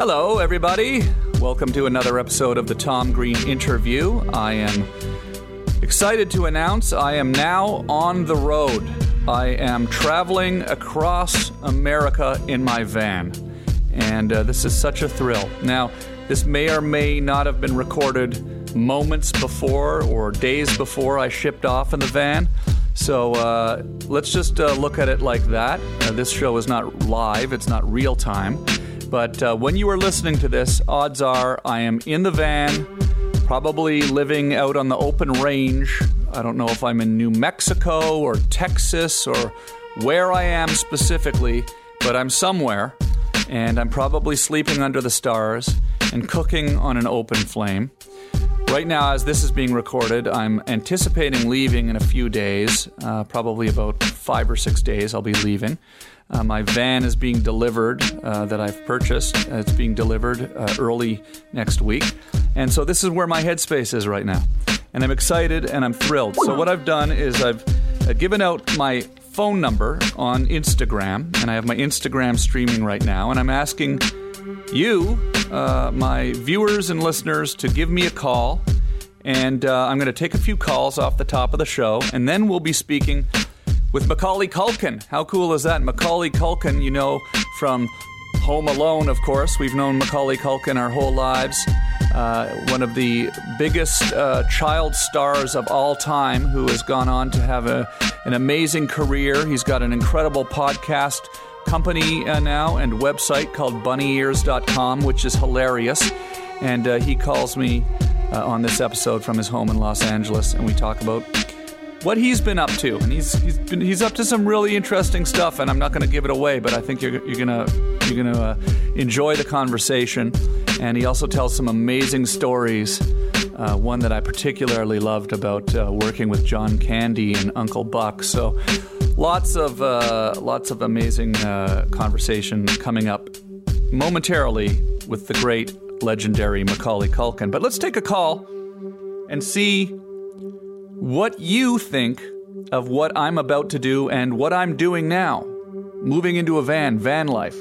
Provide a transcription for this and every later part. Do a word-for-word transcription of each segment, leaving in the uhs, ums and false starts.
Hello, everybody. Welcome to another episode of the Tom Green Interview. I am excited to announce I am now on the road. I am traveling across America in my van, and uh, this is such a thrill. Now, this may or may not have been recorded moments before or days before I shipped off in the van, so uh, let's just uh, look at it like that. Uh, this show is not live, it's not real time. But uh, when you are listening to this, odds are I am in the van, probably living out on the open range. I don't know if I'm in New Mexico or Texas or where I am specifically, but I'm somewhere, and I'm probably sleeping under the stars and cooking on an open flame. Right now, as this is being recorded, I'm anticipating leaving in a few days, uh, probably about five or six days I'll be leaving. Uh, my van is being delivered, uh, that I've purchased. Uh, it's being delivered uh, early next week. And so this is where my headspace is right now. And I'm excited and I'm thrilled. So what I've done is I've uh, given out my phone number on Instagram. And I have my Instagram streaming right now. And I'm asking you, uh, my viewers and listeners, to give me a call. And uh, I'm going to take a few calls off the top of the show. And then we'll be speaking with Macaulay Culkin. How cool is that? Macaulay Culkin, you know, from Home Alone, of course. We've known Macaulay Culkin our whole lives. Uh, one of the biggest uh, child stars of all time, who has gone on to have a, an amazing career. He's got an incredible podcast company uh, now and website called bunny ears dot com, which is hilarious. And uh, he calls me uh, on this episode from his home in Los Angeles, and we talk about what he's been up to, and he's he's been he's up to some really interesting stuff, and I'm not going to give it away, but I think you're you're gonna you're gonna uh, enjoy the conversation. And he also tells some amazing stories. Uh, one that I particularly loved about uh, working with John Candy and Uncle Buck. So lots of uh, lots of amazing uh, conversation coming up momentarily with the great legendary Macaulay Culkin. But let's take a call and see what you think of what I'm about to do and what I'm doing now. Moving into a van, van life.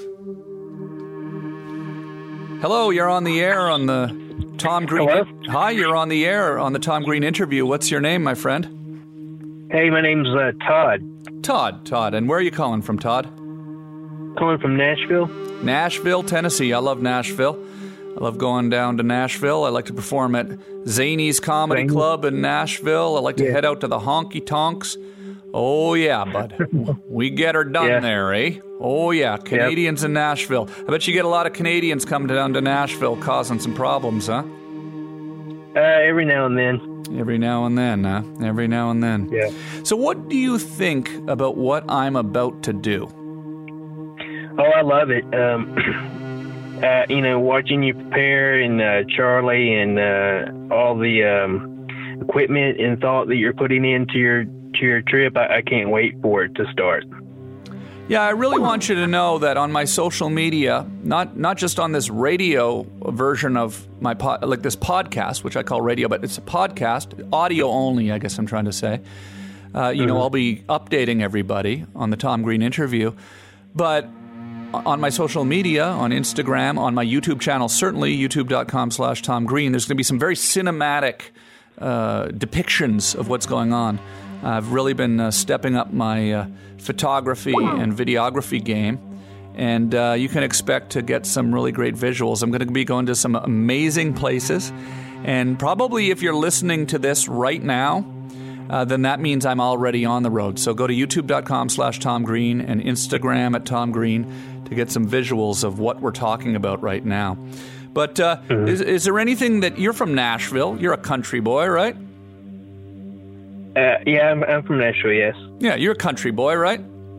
Hello, you're on the air on the Tom Green. Hello? Hi, you're on the air on the Tom Green Interview. What's your name, my friend? Hey, my name's uh, Todd. Todd, Todd. And where are you calling from, Todd? Calling from Nashville. Nashville, Tennessee. I love Nashville. I love going down to Nashville. I like to perform at Zany's Comedy Zany. Club in Nashville. I like to Yeah. head out to the Honky Tonks. Oh, yeah, bud. We get her done Yeah. there, eh? Oh, yeah. Canadians in Nashville. I bet you get a lot of Canadians coming down to Nashville causing some problems, huh? Uh, every now and then. Every now and then, huh? Every now and then. Yeah. So what do you think about what I'm about to do? Oh, I love it. Um, uh, you know, watching you prepare and uh, Charlie and uh, all the um, equipment and thought that you're putting into your to your trip, I, I can't wait for it to start. Yeah, I really want you to know that on my social media, not not just on this radio version of my pod, like this podcast, which I call radio, but it's a podcast, audio only, I guess I'm trying to say. Uh, you mm-hmm. know, I'll be updating everybody on the Tom Green Interview. But on my social media, on Instagram, on my YouTube channel, certainly, youtube.com slash Tom Green, there's going to be some very cinematic uh, depictions of what's going on. I've really been uh, stepping up my uh, photography and videography game, and uh, you can expect to get some really great visuals. I'm going to be going to some amazing places, and probably if you're listening to this right now, uh, then that means I'm already on the road. So go to youtube.com slash Tom Green and Instagram at Tom Green to get some visuals of what we're talking about right now. But uh, mm-hmm. is, is there anything that... You're from Nashville. You're a country boy, right? Uh, yeah, I'm, I'm from Nashville, yes. Yeah, you're a country boy, right?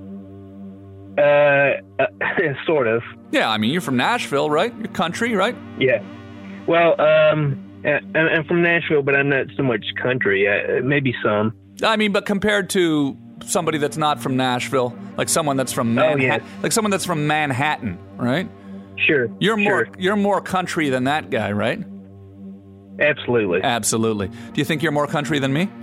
Uh, uh, sort of. Yeah, I mean, you're from Nashville, right? You're country, right? Yeah. Well, um, I'm from Nashville, but I'm not so much country. Uh, maybe some. I mean, but compared to somebody that's not from Nashville, like someone that's from Manhattan, oh, yes. like someone that's from Manhattan, right? Sure. You're more sure. you're more country than that guy, right? Absolutely. Absolutely. Do you think you're more country than me?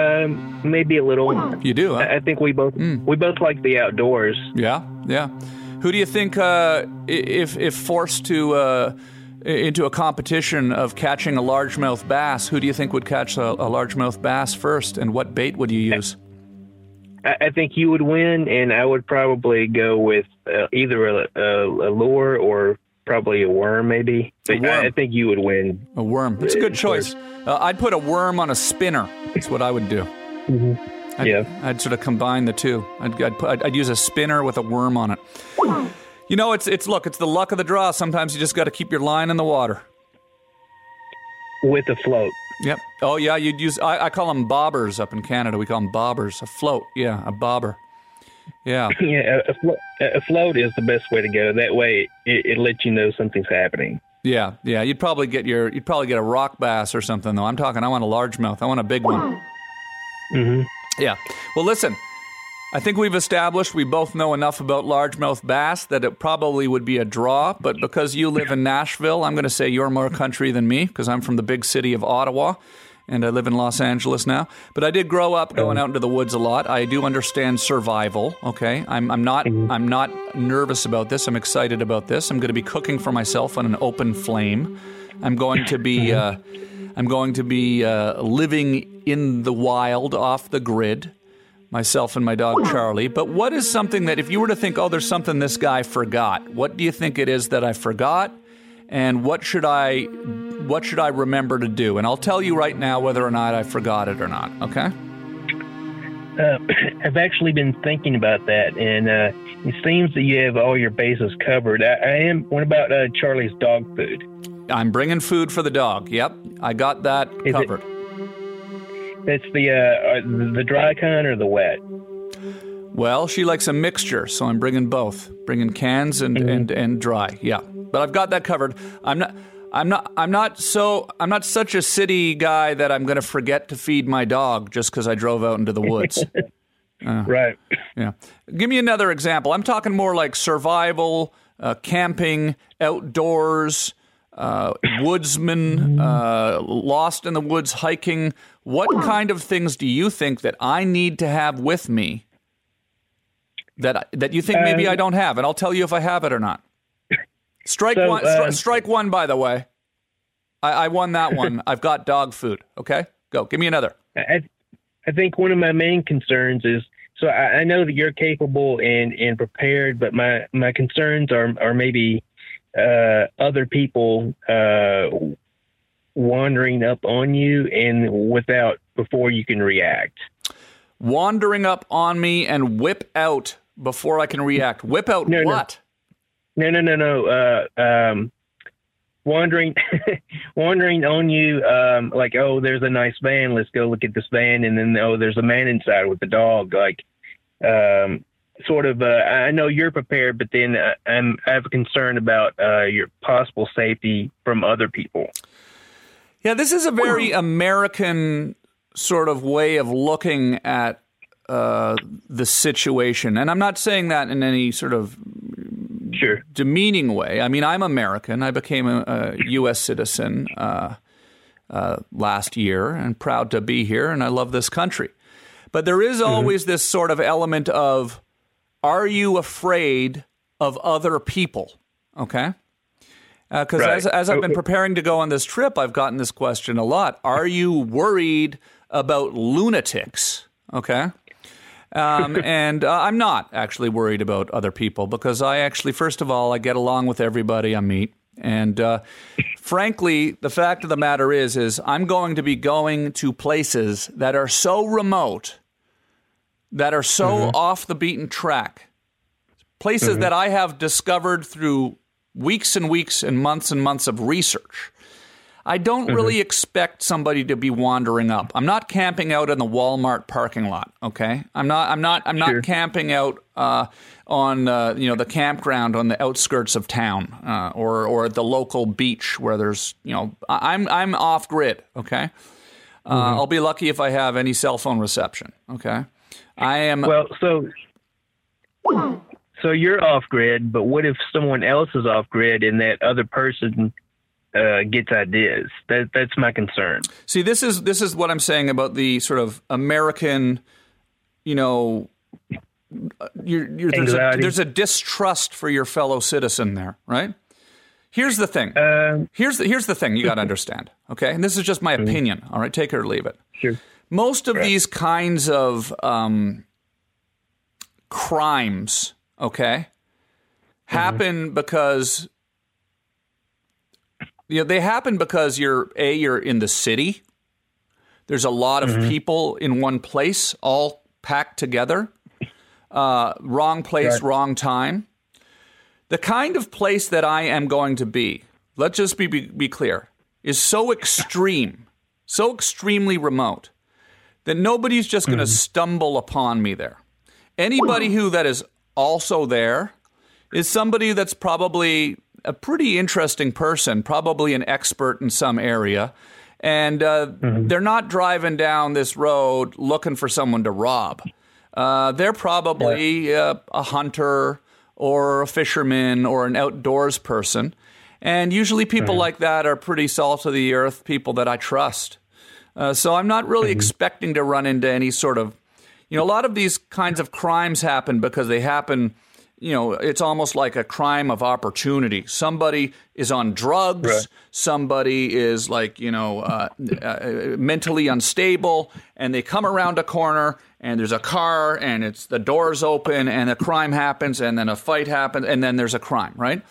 Um, maybe a little. You do, huh? I think we both mm. we both like the outdoors. Yeah, yeah. Who do you think, uh, if if forced to uh, into a competition of catching a largemouth bass, who do you think would catch a, a largemouth bass first, and what bait would you use? I, I think you would win, and I would probably go with uh, either a, a, a lure or probably a worm, maybe. But I, I think you would win. A worm. That's a good choice. Uh, I'd put a worm on a spinner. That's what I would do. Mm-hmm. I'd, yeah. I'd sort of combine the two. I'd, I'd, put, I'd, I'd use a spinner with a worm on it. You know, it's it's look, it's the luck of the draw. Sometimes you just got to keep your line in the water. With a float. Yep. Oh, yeah, you'd use, I, I call them bobbers up in Canada. We call them bobbers. A float. Yeah, a bobber. Yeah. Yeah, a, a, flo- a float is the best way to go. That way it, it lets you know something's happening. Yeah, yeah. You'd probably get your, you'd probably get a rock bass or something, though. I'm talking, I want a largemouth. I want a big one. Mm-hmm. Yeah. Well, listen, I think we've established we both know enough about largemouth bass that it probably would be a draw, but because you live in Nashville, I'm going to say you're more country than me because I'm from the big city of Ottawa, and I live in Los Angeles now. But I did grow up going out into the woods a lot. I do understand survival, okay? I'm, I'm not I'm not nervous about this. I'm excited about this. I'm going to be cooking for myself on an open flame. I'm going to be uh, I'm going to be uh, living in the wild, off the grid. Myself and my dog Charlie. But what is something that if you were to think, oh, there's something this guy forgot, what do you think it is that I forgot? And what should I what should I remember to do? And I'll tell you right now whether or not I forgot it or not, okay? Uh, I've actually been thinking about that, and uh, it seems that you have all your bases covered. I, I am. What about uh, Charlie's dog food? I'm bringing food for the dog. Yep, I got that is covered. It- It's the uh, the dry kind or the wet? Well, she likes a mixture, so I'm bringing both, bringing cans and, mm-hmm. and, and dry. Yeah, but I've got that covered. I'm not. I'm not. I'm not so. I'm not such a city guy that I'm going to forget to feed my dog just because I drove out into the woods. uh, right. Yeah. Give me another example. I'm talking more like survival, uh, camping, outdoors. Uh, woodsman, uh, lost in the woods, hiking. What kind of things do you think that I need to have with me that that you think maybe um, I don't have? And I'll tell you if I have it or not. Strike so, one. uh, stri- strike one. By the way, I, I won that one. I've got dog food. Okay, go. Give me another. I, I think one of my main concerns is. So I, I know that you're capable and, and prepared, but my, my concerns are are maybe. Uh, other people uh, wandering up on you and without before you can react. Wandering up on me and whip out before I can react. Whip out no, what? No, no, no, no. Uh, um, wandering, wandering on you. Um, like, oh, there's a nice van. Let's go look at this van. And then, oh, there's a man inside with the dog. Like, um, sort of, uh, I know you're prepared, but then uh, I'm, I have a concern about uh, your possible safety from other people. Yeah, this is a very American sort of way of looking at uh, the situation. And I'm not saying that in any sort of sure. demeaning way. I mean, I'm American. I became a, a U S citizen uh, uh, last year and proud to be here, and I love this country. But there is always mm-hmm. this sort of element of, are you afraid of other people? Okay. Because uh, right. as, as I've been preparing to go on this trip, I've gotten this question a lot. Are you worried about lunatics? Okay. Um, and uh, I'm not actually worried about other people because I actually, first of all, I get along with everybody I meet. And uh, frankly, the fact of the matter is, is I'm going to be going to places that are so remote, that are so mm-hmm. off the beaten track, places mm-hmm. that I have discovered through weeks and weeks and months and months of research. I don't mm-hmm. really expect somebody to be wandering up. I'm not camping out in the Walmart parking lot. Okay, I'm not. I'm not. I'm not sure. camping out uh, on uh, you know the campground on the outskirts of town uh, or or the local beach where there's you know I'm I'm off grid. Okay, uh, mm-hmm. I'll be lucky if I have any cell phone reception. Okay, I am. Well, so so you're off grid, but what if someone else is off grid and that other person Uh, gets ideas? That that's my concern. See, this is this is what I'm saying about the sort of American, you know, you're, you're, there's, a, there's a distrust for your fellow citizen there, right? Here's the thing. Uh, here's the here's the thing you got to understand, okay? And this is just my opinion, all right? Take it or leave it. Sure. Most of right. these kinds of um, crimes, okay, happen mm-hmm. because you know they happen because you're a you're in the city. There's a lot of mm-hmm. people in one place, all packed together. Uh, wrong place, right. wrong time. The kind of place that I am going to be, let's just be, be, be clear, is so extreme, so extremely remote, that nobody's just going to mm-hmm. stumble upon me there. Anybody who that is also there is somebody that's probably a pretty interesting person, probably an expert in some area, and uh, mm-hmm. they're not driving down this road looking for someone to rob. Uh, they're probably yeah. uh, a hunter or a fisherman or an outdoors person. And usually people mm-hmm. like that are pretty salt of the earth, people that I trust. Uh, so I'm not really mm-hmm. expecting to run into any sort of, you know, a lot of these kinds of crimes happen because they happen, you know, it's almost like a crime of opportunity. Somebody is on drugs. Right. Somebody is like, you know, uh, uh, mentally unstable, and they come around a corner and there's a car and it's the doors open and a crime happens and then a fight happens and then there's a crime, right?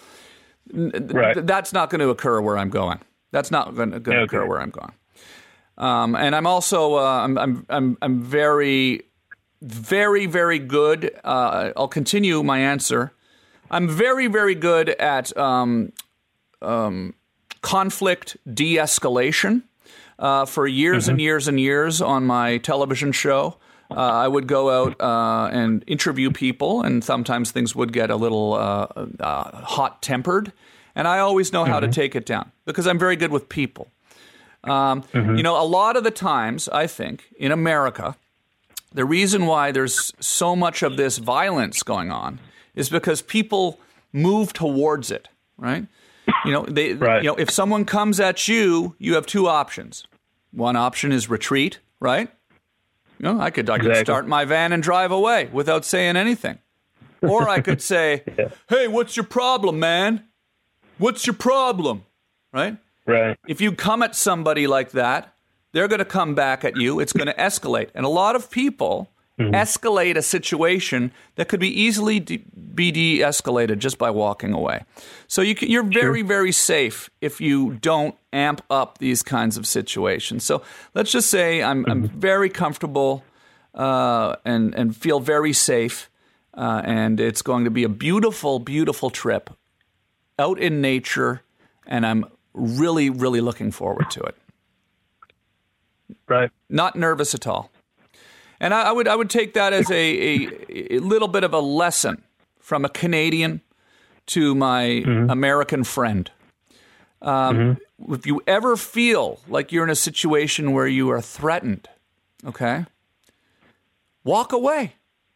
Right. That's not going to occur where I'm going. That's not going to okay. occur where I'm going. Um, and I'm also uh, I'm I'm I'm I'm very very very good. Uh, I'll continue my answer. I'm very very good at um, um, conflict de-escalation. Uh, for years mm-hmm. and years and years on my television show. Uh, I would go out uh, and interview people, and sometimes things would get a little uh, uh, hot-tempered. And I always know mm-hmm. how to take it down because I'm very good with people. Um, mm-hmm. You know, a lot of the times, I think, in America, the reason why there's so much of this violence going on is because people move towards it, right? You know, they, right. you know, if someone comes at you, you have two options. One option is retreat, right? You know, I could I could exactly. start my van and drive away without saying anything. Or I could say, yeah. hey, what's your problem, man? What's your problem? Right? Right. If you come at somebody like that, they're going to come back at you. It's going to escalate. And a lot of people mm-hmm. escalate a situation that could be easily de- be de-escalated just by walking away. So you can, you're very, sure. very safe if you don't amp up these kinds of situations. So let's just say I'm, mm-hmm. I'm very comfortable uh, and, and feel very safe, uh, and it's going to be a beautiful, beautiful trip out in nature, and I'm really, really looking forward to it. Right. Not nervous at all. And I, I would I would take that as a, a, a little bit of a lesson from a Canadian to my mm-hmm. American friend. Um, mm-hmm. If you ever feel like you're in a situation where you are threatened, okay, walk away.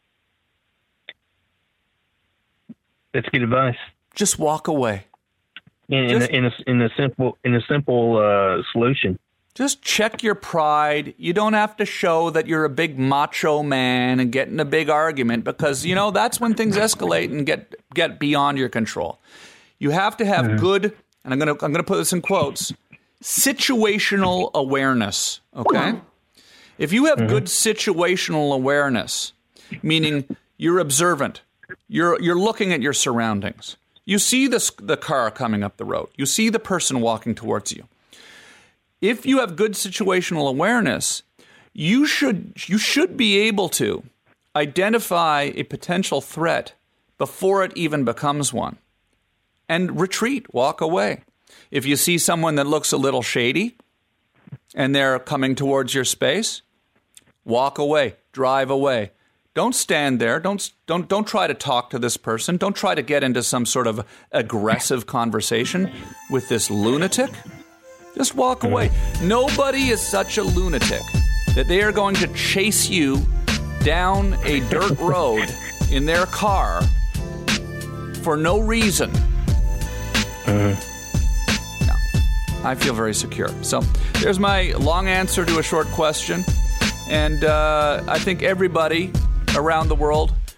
That's good advice. Just walk away. In, Just, in, a, in, a, in a simple in a simple uh, solution. Just check your pride. You don't have to show that you're a big macho man and get in a big argument because, you know, that's when things escalate and get get beyond your control. You have to have mm-hmm. good, and I'm going to I'm going to put this in quotes, situational awareness, okay? If you have mm-hmm. good situational awareness, meaning you're observant, you're you're looking at your surroundings. You see this, the car coming up the road. You see the person walking towards you. If you have good situational awareness, you should you should be able to identify a potential threat before it even becomes one and retreat, walk away. If you see someone that looks a little shady and they're coming towards your space, walk away, drive away. Don't stand there. Don't don't don't try to talk to this person. Don't try to get into some sort of aggressive conversation with this lunatic. Just walk away. Nobody is such a lunatic that they are going to chase you down a dirt road in their car for no reason. Uh-huh. No, I feel very secure. So there's my long answer to a short question. And uh, I think everybody around the world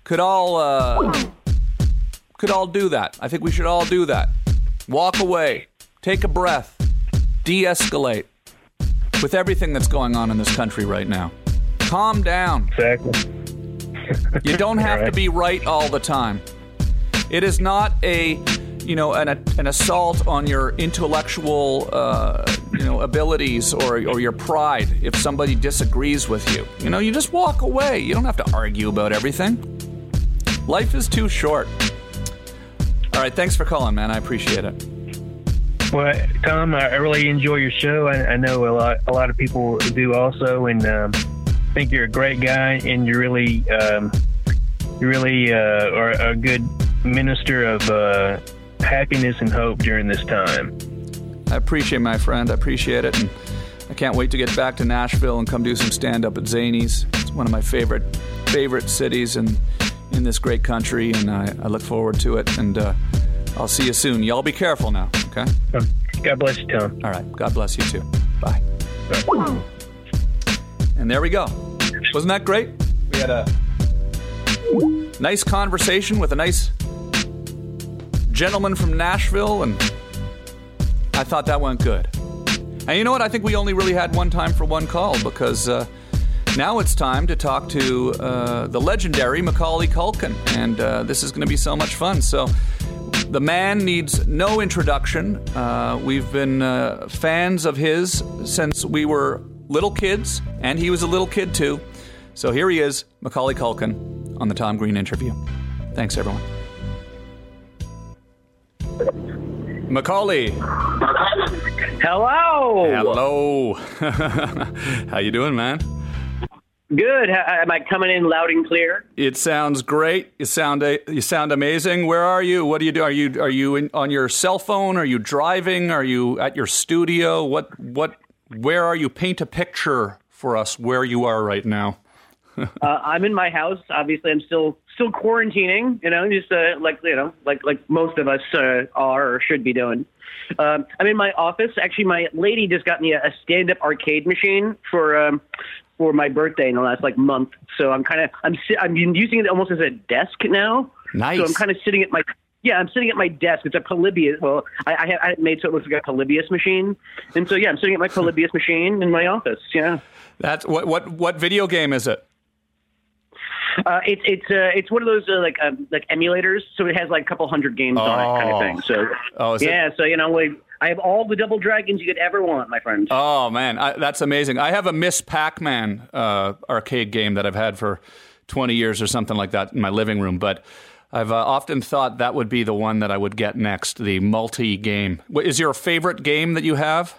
could all uh, could all do that. I think we should all do that. Walk away, take a breath, de-escalate with everything that's going on in this country right now. Calm down. Exactly. You don't have right. to be right all the time. It is not a, you know, an an assault on your intellectual, uh, you know, abilities or or your pride if somebody disagrees with you. You know, you just walk away. You don't have to argue about everything. Life is too short. All right, thanks for calling, man. I appreciate it. Well, Tom, I really enjoy your show. I, I know a lot a lot of people do also, and um, I think you're a great guy, and you really um, you really uh, are a good minister of uh, happiness and hope during this time. I appreciate it, my friend. I appreciate it, and I can't wait to get back to Nashville and come do some stand-up at Zanies. It's one of my favorite favorite cities in in this great country, and I, I look forward to it. And uh, I'll see you soon. Y'all be careful now, okay? God bless you, Tom. All right. God bless you, too. Bye. Bye. And there we go. Wasn't that great? We had a nice conversation with a nice gentleman from Nashville, and I thought that went good. And you know what? I think we only really had one time for one call, because uh, now it's time to talk to uh, the legendary Macaulay Culkin, and uh, this is going to be so much fun. So the man needs no introduction. Uh, we've been uh, fans of his since we were little kids, and he was a little kid too. So here he is, Macaulay Culkin, on the Tom Green Interview. Thanks, everyone. Macaulay. Hello. Hello. How you doing, man? Good. Am I coming in loud and clear? It sounds great. You sound you sound amazing. Where are you? What do you do? Are you are you in, on your cell phone? Are you driving? Are you at your studio? What what? Where are you? Paint a picture for us where you are right now. uh, I'm in my house. Obviously, I'm still still quarantining. You know, just uh, like you know, like like most of us uh, are or should be doing. Um, I'm in my office. Actually, my lady just got me a, a stand-up arcade machine for. Um, for my birthday in the last like month. So I'm kind of, I'm I'm using it almost as a desk now. Nice. So I'm kind of sitting at my, yeah, I'm sitting at my desk. It's a Polybius. Well, I, I, I made so it looks like a Polybius machine. And so, yeah, I'm sitting at my Polybius machine in my office. Yeah. That's what, what, what video game is it? Uh, it's it's uh, it's one of those uh, like uh, like emulators, so it has like a couple hundred games oh. on it, kind of thing. So oh, yeah, it? so you know, like, I have all the Double Dragons you could ever want, my friend. Oh man, I, that's amazing. I have a Miss Pac-Man uh, arcade game that I've had for twenty years or something like that in my living room, but I've uh, often thought that would be the one that I would get next, the multi-game. Is your favorite game that you have?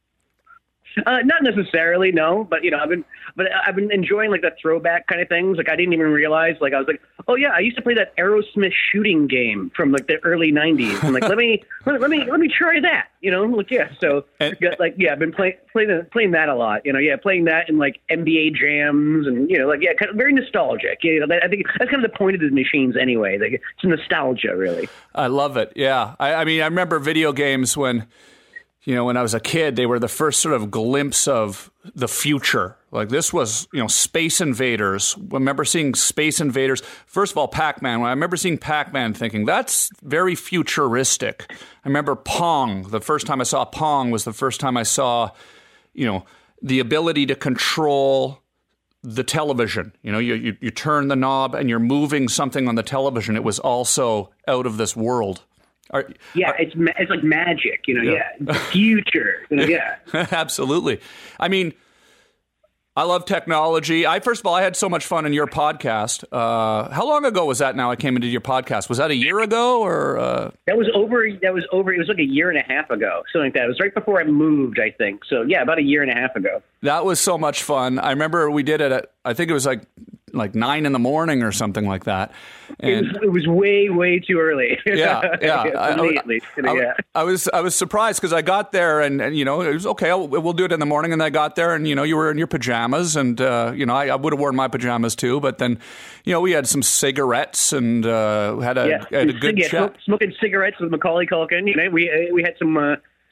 Uh, not necessarily, no. But you know, I've been, but I've been enjoying like the throwback kind of things. Like I didn't even realize. Like I was like, oh yeah, I used to play that Aerosmith shooting game from like the early nineties. I'm like, let me, let, let me, let me try that. You know, like yeah. So and, like yeah, I've been playing playing playing that a lot. You know, yeah, playing that in like N B A jams and you know, like yeah, kind of very nostalgic. You know, that, I think that's kind of the point of the machines anyway. Like it's nostalgia, really. I love it. Yeah, I, I mean, I remember video games when. You know, when I was a kid, they were the first sort of glimpse of the future. Like this was, you know, Space Invaders. I remember seeing Space Invaders. First of all, Pac-Man. When I remember seeing Pac-Man thinking, that's very futuristic. I remember Pong. The first time I saw Pong was the first time I saw, you know, the ability to control the television. You know, you, you, you turn the knob and you're moving something on the television. It was also out of this world. Are, yeah, are, it's it's like magic, you know. Yeah, yeah. The future, you know, yeah. Absolutely. I mean, I love technology. I first of all, I had so much fun in your podcast. Uh, how long ago was that? Now I came into your podcast. Was that a year ago or? Uh... That was over. That was over. It was like a year and a half ago, something like that. It was right before I moved, I think. So yeah, about a year and a half ago. That was so much fun. I remember we did it at. I think it was like. like nine in the morning or something like that. And it was, it was way, way too early. Yeah, yeah. I, I, I, yeah. I was I was surprised because I got there and, and, you know, it was okay, I'll, we'll do it in the morning. And I got there and, you know, you were in your pajamas and, uh, you know, I, I would have worn my pajamas too. But then, you know, we had some cigarettes and uh, had, a, yeah. had a good yeah, chat. Smoking cigarettes with Macaulay Culkin. You know, we, we had some... Uh,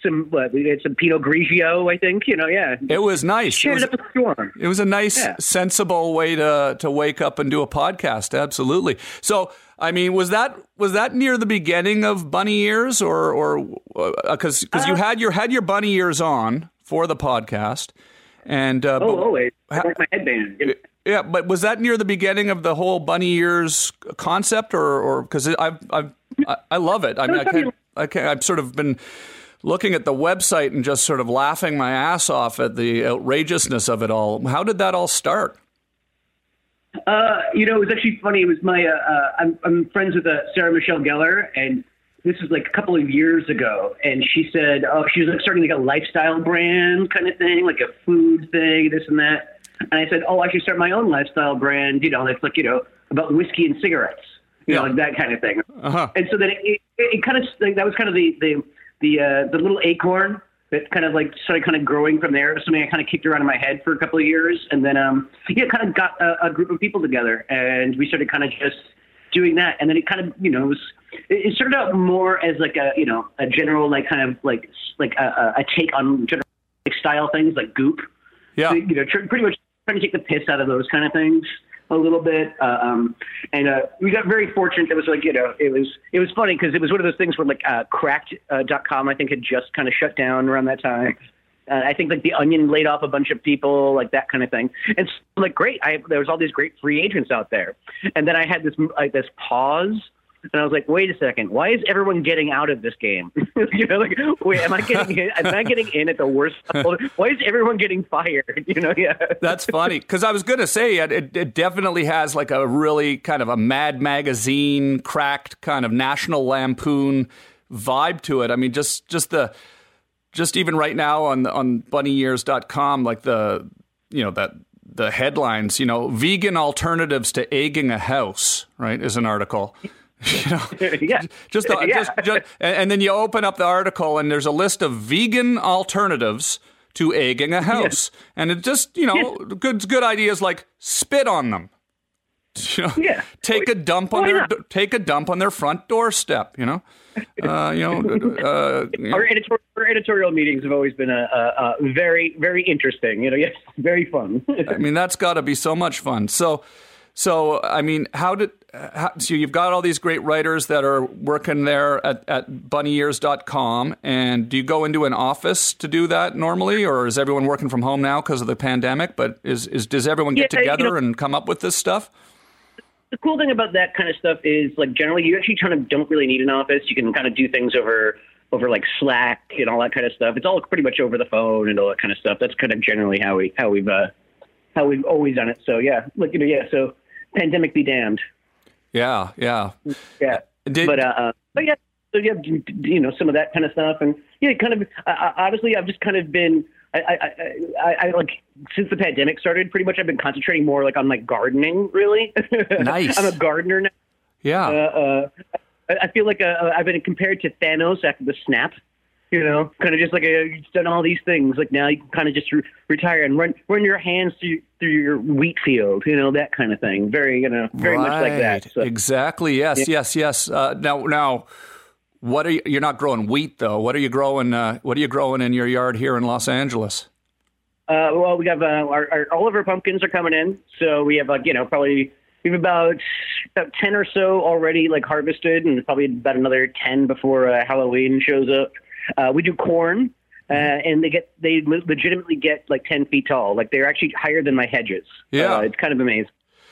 some what, we had some Pinot Grigio, I think. You know, yeah. It was nice. It was, up a storm. It was a nice, yeah. sensible way to to wake up and do a podcast. Absolutely. So, I mean, was that was that near the beginning of Bunny Ears, or or because uh, because uh, you had your had your Bunny Ears on for the podcast, and uh, oh, always I like my headband. Yeah, but was that near the beginning of the whole Bunny Ears concept, or or because I've I've I, I love it. I mean, I can't, I can't, I've sort of been looking at the website and just sort of laughing my ass off at the outrageousness of it all. How did that all start? Uh, you know, it was actually funny. It was my, uh, uh, I'm, I'm friends with uh, Sarah Michelle Gellar, and this was like a couple of years ago. And she said, oh, she was like starting like a lifestyle brand kind of thing, like a food thing, this and that. And I said, oh, I should start my own lifestyle brand, you know, that's like, you know, about whiskey and cigarettes, you yeah. know, like that kind of thing. Uh-huh. And so then it, it, it kind of, like, that was kind of the, the, the, uh, the little acorn that kind of like started kind of growing from there. It was something I kind of kicked around in my head for a couple of years. And then, um, yeah, kind of got a, a group of people together, and we started kind of just doing that. And then it kind of, you know, it was, it, it started out more as like a, you know, a general, like kind of like, like a, a take on general style things like Goop. Yeah. So, you know, tr- pretty much trying to take the piss out of those kind of things a little bit. Uh, um, and uh, we got very fortunate. It was like, you know, it was it was funny because it was one of those things where like uh, cracked dot com, I think, had just kind of shut down around that time. Uh, I think like The Onion laid off a bunch of people, like that kind of thing. And so, like, great. I, there was all these great free agents out there. And then I had this like this pause. And I was like, wait a second, why is everyone getting out of this game? you know, like, wait, am I getting in? Am I getting in at the worst level? Why is everyone getting fired? You know, yeah. That's funny, because I was going to say it, it, it definitely has like a really kind of a Mad Magazine, cracked kind of National Lampoon vibe to it. I mean, just just the just even right now on on bunny ears dot com, like the you know that the headlines, you know, vegan alternatives to egging a house, right, is an article. You know, yeah. just, yeah. just, just, and then you open up the article and there's a list of vegan alternatives to egging a house, yeah. and it just, you know, yeah. good, good ideas like spit on them, you know, yeah. take a dump on oh, their, yeah. take a dump on their front doorstep, you know, uh, you know, uh, you know. Our, editorial, our editorial meetings have always been a, a, a very, very interesting, you know, yes, very fun. I mean, that's got to be so much fun. So, so I mean, how did? How, so you've got all these great writers that are working there at, at bunny ears dot com, and do you go into an office to do that normally, or is everyone working from home now because of the pandemic? But is, is does everyone get yeah, together you know, and come up with this stuff? The cool thing about that kind of stuff is, like, generally you actually kind of don't really need an office. You can kind of do things over over like Slack and all that kind of stuff. It's all pretty much over the phone and all that kind of stuff. That's kind of generally how we how we've uh, how we've always done it. So yeah, like you know, yeah. So pandemic be damned. Yeah, yeah, yeah. Did, but uh, but yeah, so yeah, you know, some of that kind of stuff, and yeah, kind of. Uh, honestly, I've just kind of been, I, I, I, I like since the pandemic started. Pretty much, I've been concentrating more like on like gardening. Really, nice. I'm a gardener now. Yeah. Uh, uh, I feel like uh, I've been compared to Thanos after the snap. You know, kind of just like a, you've done all these things. Like now you can kind of just re- retire and run run your hands through through your wheat field. You know, that kind of thing. Very, you know, very right. much like that. So, exactly. Yes. Yeah. Yes. Yes. Uh, now, now, what are you? You're not growing wheat though. What are you growing? Uh, what are you growing in your yard here in Los Angeles? Uh, well, we have uh, our, our all of our pumpkins are coming in, so we have like you know probably. We have about about ten or so already like harvested, and probably about another ten before uh, Halloween shows up. Uh, we do corn, uh, and they get they le- legitimately get like ten feet tall. Like they're actually higher than my hedges. Yeah, uh, it's kind of amazing.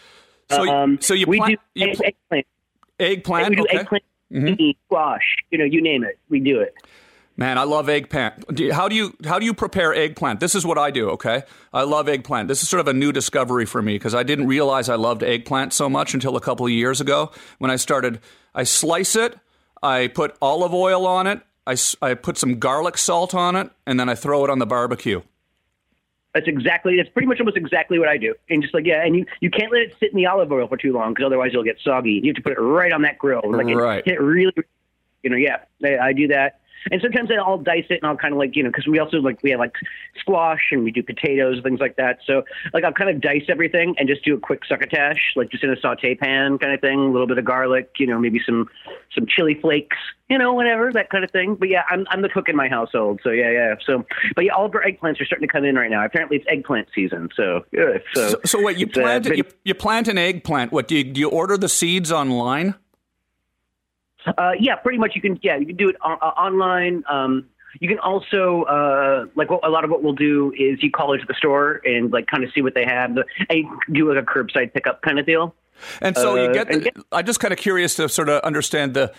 So, um, so you we plant, do you pl- eggplant. Eggplant. We do okay. eggplant, mm-hmm. squash. You know, you name it, we do it. Man, I love eggplant. Do you, how do you how do you prepare eggplant? This is what I do, okay? I love eggplant. This is sort of a new discovery for me because I didn't realize I loved eggplant so much until a couple of years ago when I started. I slice it, I put olive oil on it, I, I put some garlic salt on it, and then I throw it on the barbecue. That's exactly, that's pretty much almost exactly what I do. And just like, yeah, and you, you can't let it sit in the olive oil for too long because otherwise it'll get soggy. You have to put it right on that grill. Like right. It, it really, you know, yeah, I, I do that. And sometimes I'll dice it and I'll kind of like, you know, because we also like, we have like squash and we do potatoes, things like that. So like I'll kind of dice everything and just do a quick succotash, like just in a saute pan kind of thing, a little bit of garlic, you know, maybe some, some chili flakes, you know, whatever, that kind of thing. But yeah, I'm I'm the cook in my household. So yeah, yeah. So, but yeah, all of our eggplants are starting to come in right now. Apparently it's eggplant season. So, yeah, so, so, so wait, you plant, uh, been, you, you plant an eggplant. What do you, do you order the seeds online? Uh, yeah, pretty much. You can, yeah, you can do it on, uh, online. Um, you can also, uh, like what, a lot of what we'll do is you call into the store and like kind of see what they have, and you do like a curbside pickup kind of deal. And so uh, you get, the, get I'm just kind of curious to sort of understand the,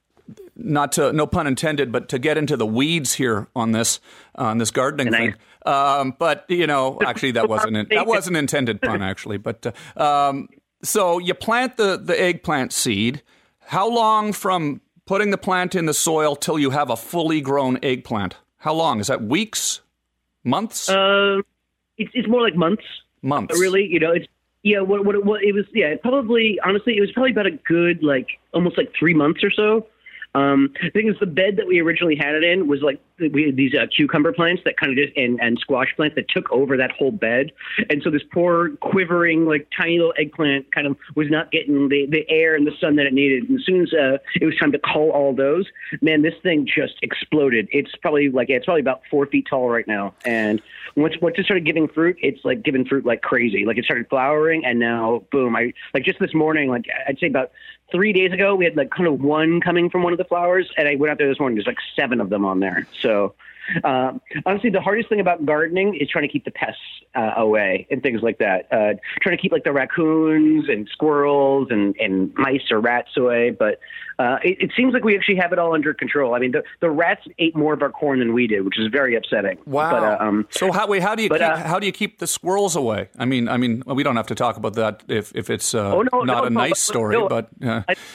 not to, no pun intended, but to get into the weeds here on this, on this gardening thing. Um, but you know, actually that wasn't, that wasn't intended pun actually, but, uh, um, so you plant the, the eggplant seed. How long from putting the plant in the soil till you have a fully grown eggplant? How long? Is that weeks, months? Uh, it's, it's more like months. Months. Really, you know, it's, yeah, what, what, what it was, yeah, probably, honestly, it was probably about a good, like, almost like three months or so. Um, the thing is, the bed that we originally had it in was like, we had these uh, cucumber plants that kind of just, and, and squash plants that took over that whole bed. And so this poor quivering, like tiny little eggplant kind of was not getting the, the air and the sun that it needed. And as soon as uh, it was time to cull all those, man, this thing just exploded. It's probably like, it's probably about four feet tall right now. And once, once it started giving fruit, it's like giving fruit like crazy. Like it started flowering and now, boom, I like just this morning, like I'd say about three days ago, we had like kind of one coming from one of the flowers, and I went out there this morning. There's like seven of them on there. So uh, honestly, the hardest thing about gardening is trying to keep the pests uh, away and things like that. Uh, trying to keep like the raccoons and squirrels and, and mice or rats away. But uh, it, it seems like we actually have it all under control. I mean, the, the rats ate more of our corn than we did, which is very upsetting. Wow. But, uh, um, so how wait, how do you but, keep, uh, how do you keep the squirrels away? I mean, I mean, we don't have to talk about that if if it's uh, oh, no, not no, a no, nice story, no, but. Uh, I,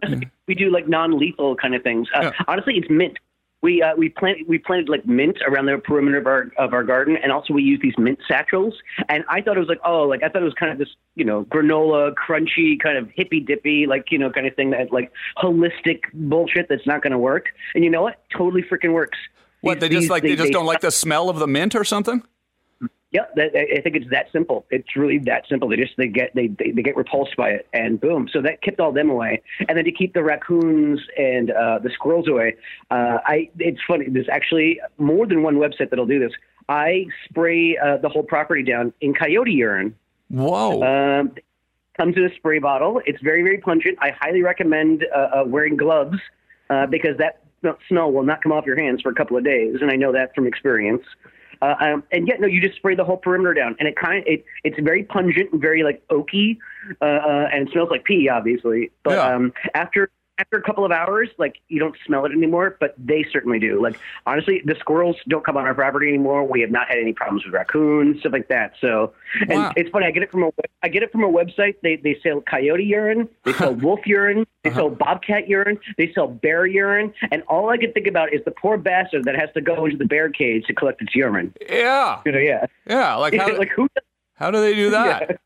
we do like non-lethal kind of things. Uh, yeah. Honestly, it's mint. We uh, we planted we planted like mint around the perimeter of our of our garden, and also we use these mint satchels. And I thought it was like oh, like I thought it was kind of this you know granola, crunchy, kind of hippy dippy, like you know kind of thing that like holistic bullshit that's not going to work. And you know what? Totally freaking works. What These, they just these, like they, they just they, don't like the smell of the mint or something? Yep, that, I think it's that simple. It's really that simple. They just they get they, they, they get repulsed by it, and boom. So that kept all them away. And then to keep the raccoons and uh, the squirrels away, uh, I it's funny. There's actually more than one website that'll do this. I spray uh, the whole property down in coyote urine. Whoa! Um, comes in a spray bottle. It's very very pungent. I highly recommend uh, uh, wearing gloves uh, because that smell will not come off your hands for a couple of days, and I know that from experience. Uh, um, and yet, no, you just spray the whole perimeter down, and it kind of it it's very pungent and very like oaky, uh, uh, and it smells like pee, obviously. But yeah. um, after after a couple of hours, like you don't smell it anymore, but they certainly do. Like honestly, the squirrels don't come on our property anymore. We have not had any problems with raccoons, stuff like that. So, and wow. it's funny. I get it from a I get it from a website. They they sell coyote urine, they sell wolf urine, they uh-huh. sell bobcat urine, they sell bear urine, and all I can think about is the poor bastard that has to go into the bear cage to collect its urine. Yeah, you know, yeah, yeah. Like how, like who? How do they do that? Yeah.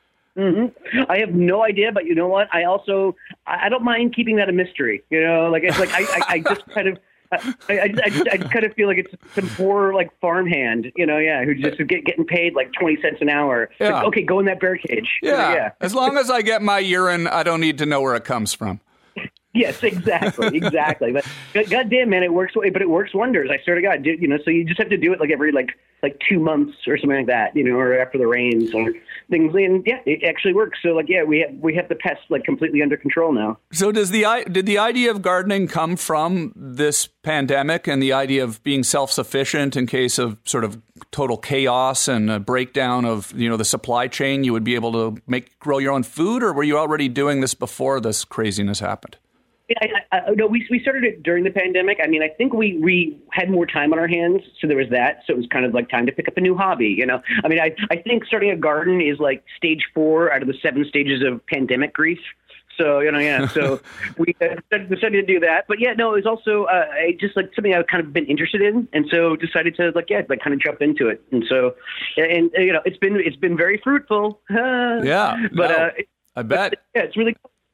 Mm-hmm. I have no idea, but you know what? I also I don't mind keeping that a mystery. You know, like it's like I, I, I just kind of I, I, I, I just kind of feel like it's some poor like farmhand. You know, yeah, who just get, getting paid like twenty cents an hour. Yeah. Like, okay, go in that bear cage. Yeah. yeah. As long as I get my urine, I don't need to know where it comes from. Yes, exactly, exactly. But goddamn, man, it works. But it works wonders. I swear to God, you know. So you just have to do it like every like like two months or something like that, you know, or after the rains or things. And yeah, it actually works. So like, yeah, we have we have the pests like completely under control now. So does the did the idea of gardening come from this pandemic and the idea of being self-sufficient in case of sort of total chaos and a breakdown of you know the supply chain? You would be able to make grow your own food, or were you already doing this before this craziness happened? I, I, I, no, we we started it during the pandemic. I mean, I think we, we had more time on our hands, so there was that. So it was kind of like time to pick up a new hobby, you know. I mean, I, I think starting a garden is like stage four out of the seven stages of pandemic grief. So, you know, yeah. So we uh, decided to do that. But yeah, no, it was also uh, just like something I've kind of been interested in. And so decided to like, yeah, like kind of jump into it. And so, and, you know, it's been, it's been very fruitful. Yeah. But no, uh, I bet. Yeah, it's really cool.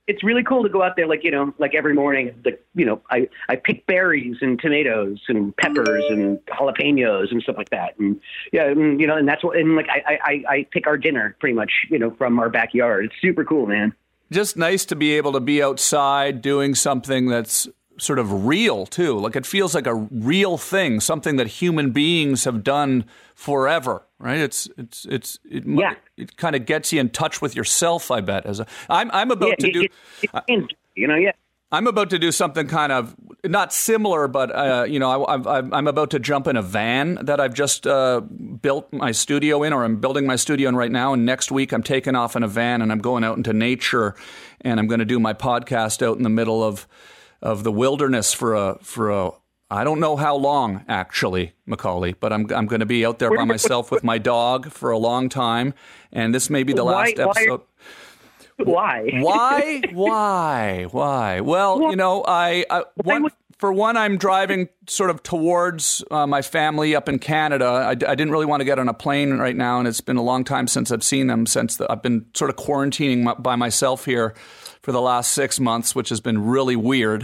it's really cool to go out there, like, you know, like every morning, like, you know, I, I pick berries and tomatoes and peppers and jalapenos and stuff like that. And yeah, and, you know, and that's what, and like, I, I, I pick our dinner pretty much, you know, from our backyard. It's super cool, man. Just nice to be able to be outside doing something that's sort of real too. Like it feels like a real thing, something that human beings have done forever, right? It's it's it's it, yeah. it kind of gets you in touch with yourself, I bet. As a, I'm I'm about yeah, to do, it, it, it, you know, yeah. I'm about to do something kind of not similar, but uh, you know, I, I, I'm about to jump in a van that I've just uh, built my studio in, or I'm building my studio in right now. And next week, I'm taking off in a van and I'm going out into nature, and I'm going to do my podcast out in the middle of of the wilderness for a for a. I don't know how long, actually, Macaulay, but I'm I'm going to be out there by myself with my dog for a long time, and this may be the last why, episode. Why? Why? Why? Why? Well, you know, I, I one, for one, I'm driving sort of towards uh, my family up in Canada. I, I didn't really want to get on a plane right now, and it's been a long time since I've seen them. Since the, I've been sort of quarantining my, by myself here for the last six months, which has been really weird,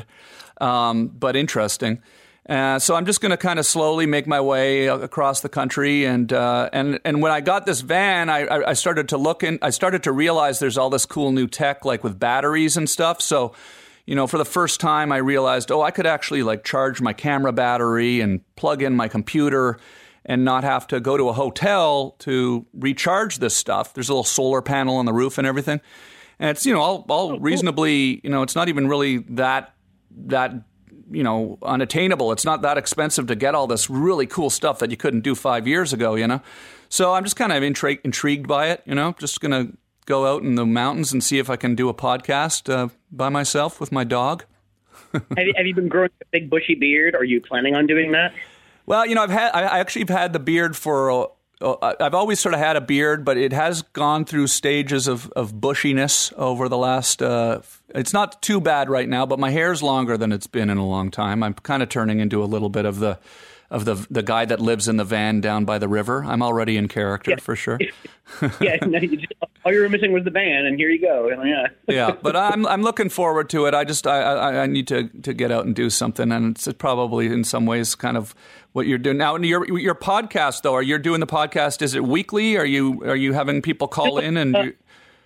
um, but interesting. Uh, so I'm just going to kind of slowly make my way across the country, and uh, and and when I got this van, I, I started to look in. I started to realize there's all this cool new tech, like with batteries and stuff. So, you know, for the first time, I realized, oh, I could actually like charge my camera battery and plug in my computer, and not have to go to a hotel to recharge this stuff. There's a little solar panel on the roof and everything, and it's you know all all reasonably, you know, it's not even really that that. you know, unattainable. It's not that expensive to get all this really cool stuff that you couldn't do five years ago, you know? So I'm just kind of intri- intrigued by it, you know, just going to go out in the mountains and see if I can do a podcast uh, by myself with my dog. have, you, have you been growing a big bushy beard? Are you planning on doing that? Well, you know, I've had, I actually have had the beard for, uh, I've always sort of had a beard, but it has gone through stages of, of bushiness over the last, uh, it's not too bad right now, but my hair's longer than it's been in a long time. I'm kind of turning into a little bit of the of the the guy that lives in the van down by the river. I'm already in character yeah. for sure. yeah, no, you just, all you were missing was the van, and here you go. Yeah, yeah, but I'm I'm looking forward to it. I just I, I I need to to get out and do something, and it's probably in some ways kind of what you're doing now. Your your podcast though, are you doing the podcast? Is it weekly? Are you are you having people call in and? You,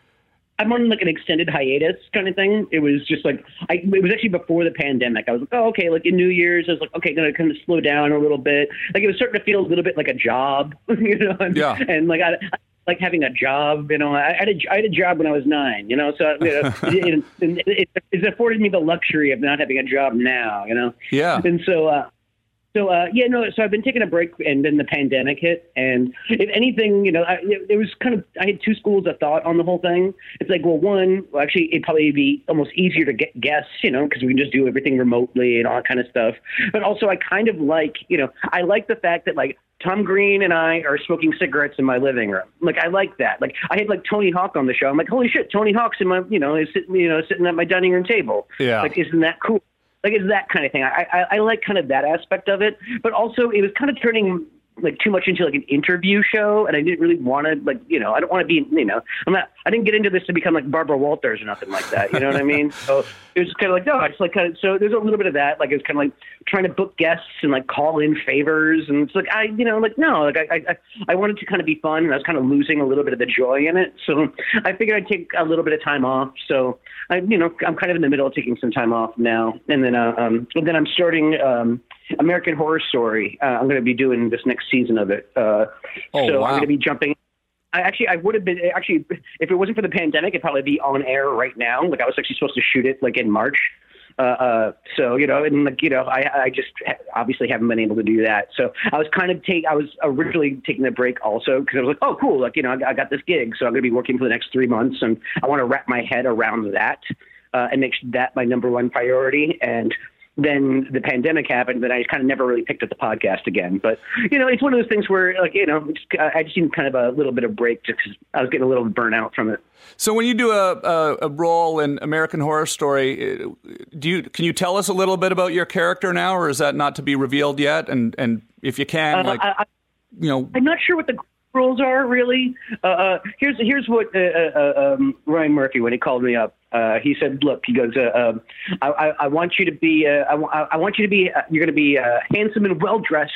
I'm on like an extended hiatus kind of thing. It was just like, I, it was actually before the pandemic. I was like, oh, okay. Like in New Year's, I was like, okay, going to kind of slow down a little bit. Like it was starting to feel a little bit like a job, you know? And, yeah. and like, I, I like having a job, you know, I had a, I had a job when I was nine, you know, so you know, it, it, it, it afforded me the luxury of not having a job now, you know? Yeah. And so, uh, So, uh, yeah, no, so I've been taking a break, and then the pandemic hit. And if anything, you know, I, it, it was kind of, I had two schools of thought on the whole thing. It's like, well, one, well, actually, it'd probably be almost easier to get guests, you know, because we can just do everything remotely and all that kind of stuff. But also, I kind of like, you know, I like the fact that, like, Tom Green and I are smoking cigarettes in my living room. Like, I like that. Like, I had, like, Tony Hawk on the show. I'm like, holy shit, Tony Hawk's in my, you know, is sitting, you know, sitting at my dining room table. Yeah. Like, isn't that cool? Like, it's that kind of thing. I, I I like kind of that aspect of it, but also it was kind of turning like too much into like an interview show, and I didn't really want to like you know I don't want to be you know I'm not I didn't get into this to become like Barbara Walters or nothing like that. You know what I mean? So it was just kind of like no, I just like kind of so there's a little bit of that. Like it was kind of like trying to book guests and like call in favors, and it's like I you know like no like I I I wanted to kind of be fun, and I was kind of losing a little bit of the joy in it. So I figured I'd take a little bit of time off. So I you know I'm kind of in the middle of taking some time off now, and then uh, um and then I'm starting um. American Horror Story. Uh, I'm going to be doing this next season of it. Uh, oh, so wow. I'm going to be jumping. I actually, I would have been actually, if it wasn't for the pandemic, it'd probably be on air right now. Like I was actually supposed to shoot it like in March. Uh, uh, so, you know, and like, you know, I, I just obviously haven't been able to do that. So I was kind of take, I was originally taking a break also because I was like, oh, cool. Like, you know, I, I got this gig, so I'm going to be working for the next three months and I want to wrap my head around that uh, and make that my number one priority. And then the pandemic happened, but I kind of never really picked up the podcast again. But, you know, it's one of those things where, like, you know, just, I just need kind of a little bit of break just because I was getting a little burnout from it. So when you do a, a, a role in American Horror Story, do you can you tell us a little bit about your character now, or is that not to be revealed yet? And and if you can, uh, like, I, I, you know. I'm not sure what the rules are really. Uh, uh, here's here's what uh, uh, um, Ryan Murphy, when he called me up, uh, he said, "Look," he goes, uh, um, I, I, "I want you to be, uh, I, w- I want you to be, uh, you're going to be uh, handsome and well dressed,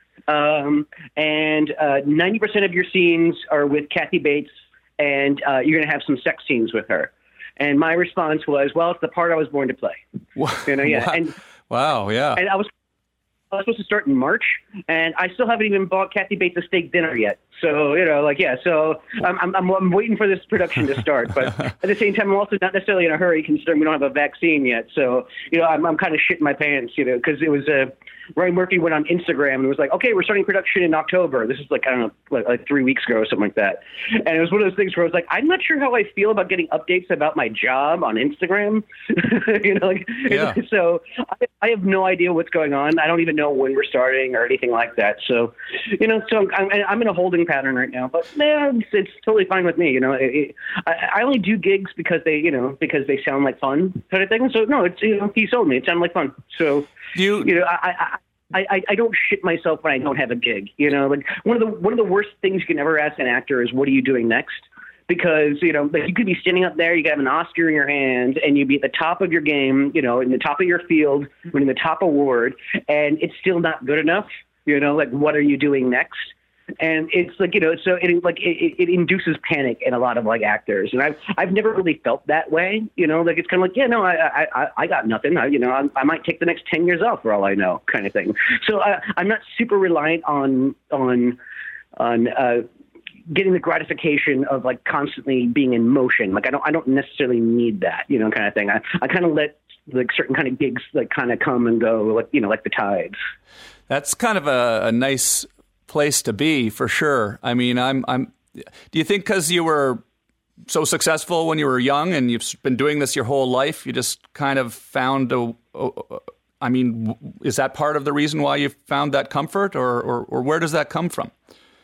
um, and uh, ninety percent of your scenes are with Kathy Bates, and uh, you're going to have some sex scenes with her." And my response was, "Well, it's the part I was born to play." You know, yeah, wow. and wow, yeah, and I was. I was supposed to start in March, and I still haven't even bought Kathy Bates a steak dinner yet. So, you know, like, yeah, so I'm, I'm, I'm, I'm waiting for this production to start. But at the same time, I'm also not necessarily in a hurry considering we don't have a vaccine yet. So, you know, I'm, I'm kind of shitting my pants, you know, because it was uh, Ryan Murphy went on Instagram and was like, okay, we're starting production in October. This is like, I don't know, like, like three weeks ago or something like that. And it was one of those things where I was like, I'm not sure how I feel about getting updates about my job on Instagram. you know, like, yeah. So I, I have no idea what's going on. I don't even know when we're starting or anything like that. So, you know, so I'm, I'm in a holding pattern right now, but man, it's, it's totally fine with me. You know, it, it, I, I only do gigs because they, you know, because they sound like fun kind of thing. So no, it's, you know, he sold me. It sounded like fun. So, you, you know, I, I, I, I don't shit myself when I don't have a gig. You know, like one of the, one of the worst things you can ever ask an actor is, what are you doing next? Because, you know, like you could be standing up there, you could have an Oscar in your hand, and you'd be at the top of your game, you know, in the top of your field, winning the top award, and it's still not good enough. You know, like, what are you doing next? And it's like, you know, so it like it, it induces panic in a lot of like actors, and I've I've never really felt that way. You know, like it's kind of like, yeah, no, I I I got nothing. I, you know, I, I might take the next ten years off for all I know, kind of thing. So I, I'm not super reliant on on on. Uh, getting the gratification of like constantly being in motion. Like I don't, I don't necessarily need that, you know, kind of thing. I, I kind of let like certain kind of gigs like kind of come and go, like, you know, like the tides. That's kind of a, a nice place to be for sure. I mean, I'm, I'm, do you think because you were so successful when you were young and you've been doing this your whole life, you just kind of found a, a I mean, is that part of the reason why you found that comfort, or, or, or where does that come from?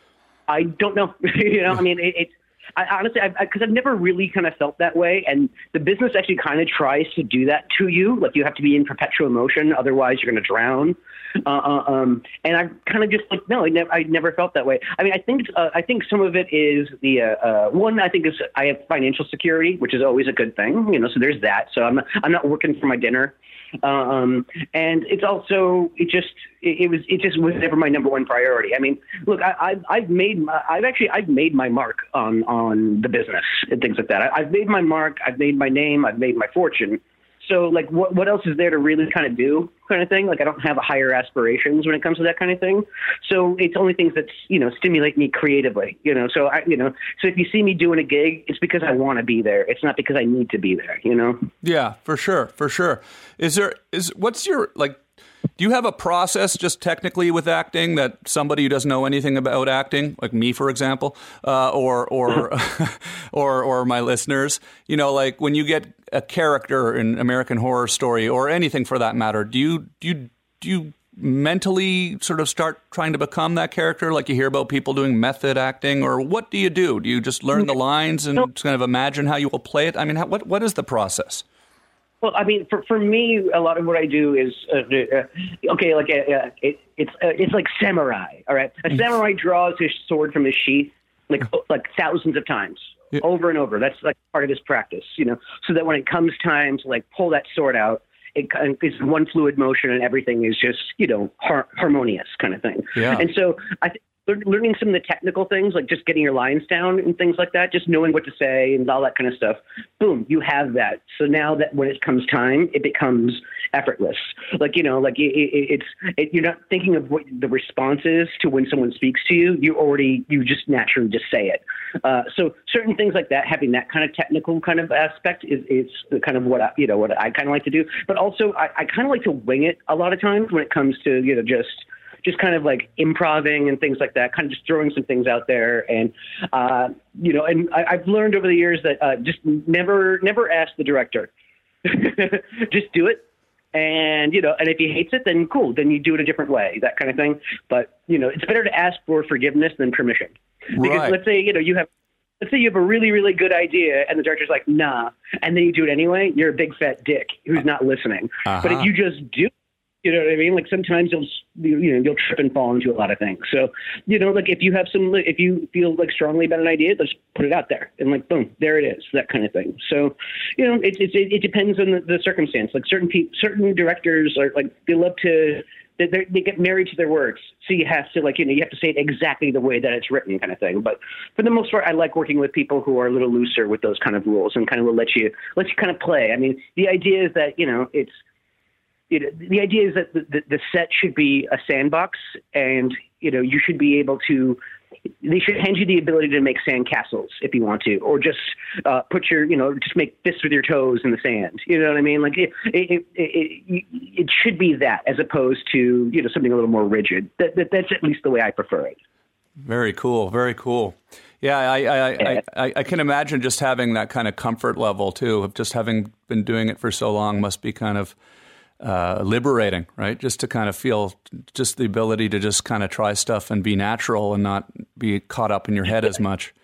I don't know. you know, I mean, it, it's I, honestly, because I've never really kind of felt that way. And the business actually kind of tries to do that to you. Like you have to be in perpetual motion. Otherwise, you're going to drown. Uh, um, and I kind of just like, no, I never, I never felt that way. I mean, I think uh, I think some of it is the uh, uh, one, I think is I have financial security, which is always a good thing. You know, so there's that. So I'm not, I'm not working for my dinner. Um, and it's also, it just, it, it was, it just was never my number one priority. I mean, look, I, I've, I've made, my, I've actually, I've made my mark on, on the business and things like that. I, I've made my mark, I've made my name, I've made my fortune. So like, what, what else is there to really kind of do kind of thing? Like, I don't have higher aspirations when it comes to that kind of thing. So it's only things that, you know, stimulate me creatively, you know? So I, you know, so if you see me doing a gig, it's because I want to be there. It's not because I need to be there, you know? Yeah, for sure. For sure. Is there, is, what's your, like, do you have a process just technically with acting that somebody who doesn't know anything about acting, like me, for example, uh, or or or or my listeners, you know, like when you get a character in American Horror Story or anything for that matter, do you do you do you mentally sort of start trying to become that character, like you hear about people doing method acting, or what do you do? Do you just learn the lines and kind of imagine how you will play it? I mean, how, what what is the process? Well, I mean, for for me, a lot of what I do is uh, uh, okay. Like uh, it, it's uh, it's like samurai. All right, a samurai draws his sword from his sheath like like thousands of times, yeah. over and over. That's like part of his practice, you know. So that when it comes time to like pull that sword out, it, it's one fluid motion and everything is just, you know, har- harmonious kind of thing. Yeah. And so I think learning some of the technical things, like just getting your lines down and things like that, just knowing what to say and all that kind of stuff, boom, you have that. So now that when it comes time, it becomes effortless. Like, you know, like it, it, it's, it, you're not thinking of what the response is to when someone speaks to you. You already, you just naturally just say it. Uh, so certain things like that, having that kind of technical kind of aspect is, is kind of what I, you know, what I kind of like to do. But also I, I kind of like to wing it a lot of times when it comes to, you know, just, just kind of like improving and things like that, kind of just throwing some things out there. And, uh, you know, and I, I've learned over the years that uh, just never, never ask the director. Just do it. And, you know, and if he hates it, then cool, then you do it a different way, that kind of thing. But, you know, it's better to ask for forgiveness than permission. Because right. let's say, you know, you have, let's say you have a really, really good idea and the director's like, nah, and then you do it anyway, you're a big fat dick who's not listening. Uh-huh. But if you just do You know what I mean? Like sometimes you'll, you know, you'll trip and fall into a lot of things. So, you know, like if you have some, if you feel like strongly about an idea, just put it out there and like, boom, there it is, that kind of thing. So, you know, it, it, it depends on the, the circumstance. Like certain people, certain directors are like, they love to, they, they get married to their words. So you have to like, you know, you have to say it exactly the way that it's written kind of thing. But for the most part, I like working with people who are a little looser with those kind of rules and kind of will let you, let you kind of play. I mean, the idea is that, you know, it's, You know, the idea is that the, the, the set should be a sandbox, and you know you should be able to. They should hand you the ability to make sand castles if you want to, or just uh, put your, you know, just make fists with your toes in the sand. You know what I mean? Like it, it, it, it, it should be that, as opposed to you know something a little more rigid. That, that that's at least the way I prefer it. Very cool. Very cool. Yeah, I I, I, I I can imagine just having that kind of comfort level too, of just having been doing it for so long must be kind of. Uh, liberating, right? Just to kind of feel just the ability to just kind of try stuff and be natural and not be caught up in your head as much.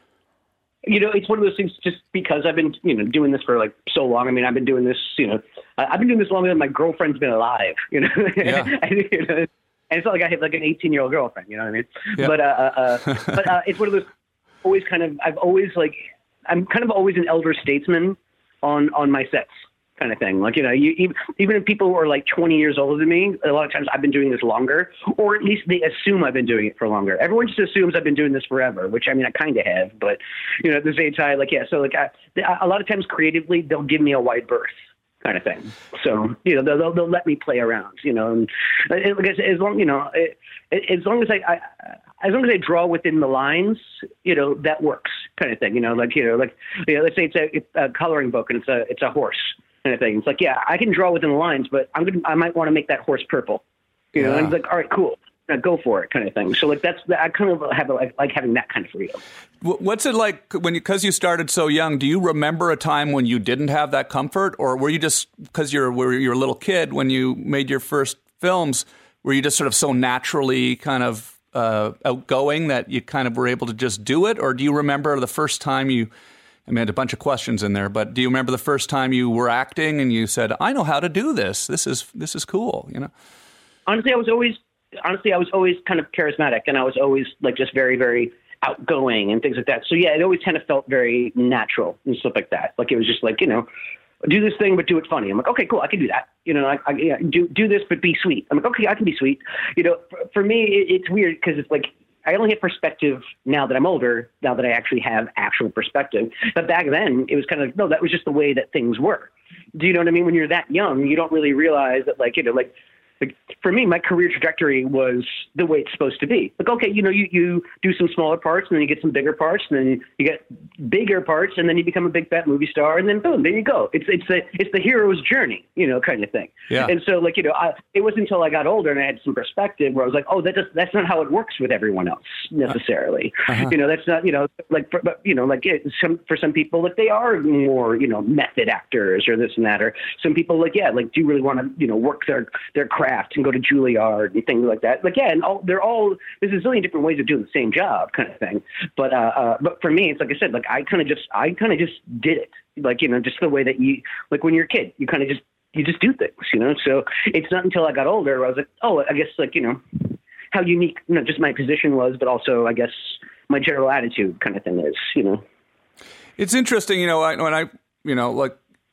You know, it's one of those things just because I've been, you know, doing this for like so long. I mean, I've been doing this, you know, I've been doing this longer than my girlfriend's been alive, you know. Yeah. and, you know, and it's not like I have like an eighteen-year-old girlfriend, you know what I mean? Yeah. But, uh, uh, but uh, it's one of those always kind of, I've always like, I'm kind of always an elder statesman on, on my sets. Kind of thing. Like, you know, you, even if people who are like twenty years older than me, a lot of times I've been doing this longer, or at least they assume I've been doing it for longer. Everyone just assumes I've been doing this forever, which I mean, I kind of have, but you know, at the same time, like, yeah, so like I, a lot of times creatively, they'll give me a wide berth kind of thing. So, you know, they'll, they'll let me play around, you know, and like I said, as long, you know, as long as I, I as long as I draw within the lines, you know, that works kind of thing, you know, like, you know, like, you know, let's say it's a, it's a coloring book and it's a, it's a horse. Kind of thing. It's like, yeah, I can draw within the lines, but I'm gonna, I might want to make that horse purple. You know, yeah. And it's like, all right, cool, now go for it, kind of thing. So like that's, I kind of have a, like, like having that kind of freedom. What's it like when you, because you started so young? Do you remember a time when you didn't have that comfort, or were you just because you're were you're a little kid when you made your first films? Were you just sort of so naturally kind of uh, outgoing that you kind of were able to just do it, or do you remember the first time you? I mean, I had a bunch of questions in there, but do you remember the first time you were acting and you said, "I know how to do this. This is this is cool." You know. Honestly, I was always honestly I was always kind of charismatic, and I was always like just very very outgoing and things like that. So yeah, it always kind of felt very natural and stuff like that. Like it was just like, you know, do this thing but do it funny. I'm like, okay, cool, I can do that. You know, I, I yeah, do do this but be sweet. I'm like, okay, I can be sweet. You know, for, for me, it, it's weird because it's like. I only have perspective now that I'm older, now that I actually have actual perspective. But back then, it was kind of, no, that was just the way that things were. Do you know what I mean? When you're that young, you don't really realize that, like, you know, like, like for me, my career trajectory was the way it's supposed to be. Like, okay, you know, you, you do some smaller parts, and then you get some bigger parts, and then you get bigger parts, and then you become a big fat movie star, and then boom, there you go. It's it's the it's the hero's journey, you know, kind of thing. Yeah. And so, like, you know, I, it wasn't until I got older and I had some perspective where I was like, oh, that just that's not how it works with everyone else necessarily. Uh-huh. You know, that's not, you know, like, for, but you know, like it, some for some people, like they are more, you know, method actors or this and that, or some people, like, yeah, like, do you really want to, you know, work their their craft and go to Juilliard and things like that. Like, yeah, and all, they're all, there's a zillion different ways of doing the same job kind of thing. But, uh, uh but for me, it's like I said, like, I kind of just, I kind of just did it. Like, you know, just the way that you, like when you're a kid, you kind of just, you just do things, you know? So it's not until I got older where I was like, oh, I guess, like, you know, how unique, not just my position was, but also, I guess, my general attitude kind of thing is, you know? It's interesting, you know, I, when I, you know, like,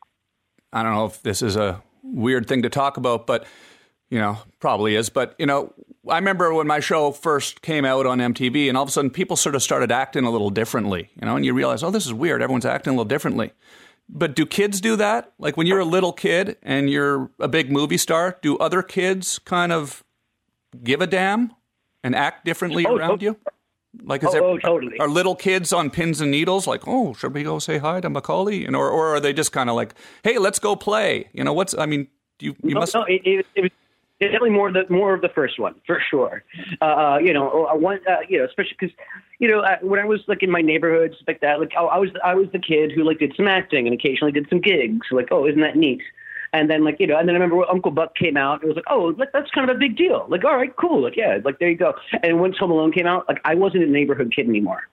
I don't know if this is a weird thing to talk about, but you know, probably is. But, you know, I remember when my show first came out on M T V and all of a sudden people sort of started acting a little differently, you know, and you realize, oh, this is weird. Everyone's acting a little differently. But do kids do that? Like when you're a little kid and you're a big movie star, do other kids kind of give a damn and act differently oh, around oh, you? Like, is oh, there, oh, totally. Are little kids on pins and needles like, oh, should we go say hi to Macaulay? And, or, or are they just kind of like, hey, let's go play? You know, what's, I mean, you, you no, must. No, it, it, it was definitely more of the more of the first one for sure. Uh, you know, one, uh, you know, especially because, you know, uh, when I was like in my neighborhood, stuff like that, like I, I was I was the kid who like did some acting and occasionally did some gigs. Like, oh, isn't that neat? And then, like, you know, and then I remember when Uncle Buck came out, it was like, oh, like, that's kind of a big deal. Like, all right, cool. Like, yeah, like, there you go. And once Home Alone came out, like, I wasn't a neighborhood kid anymore.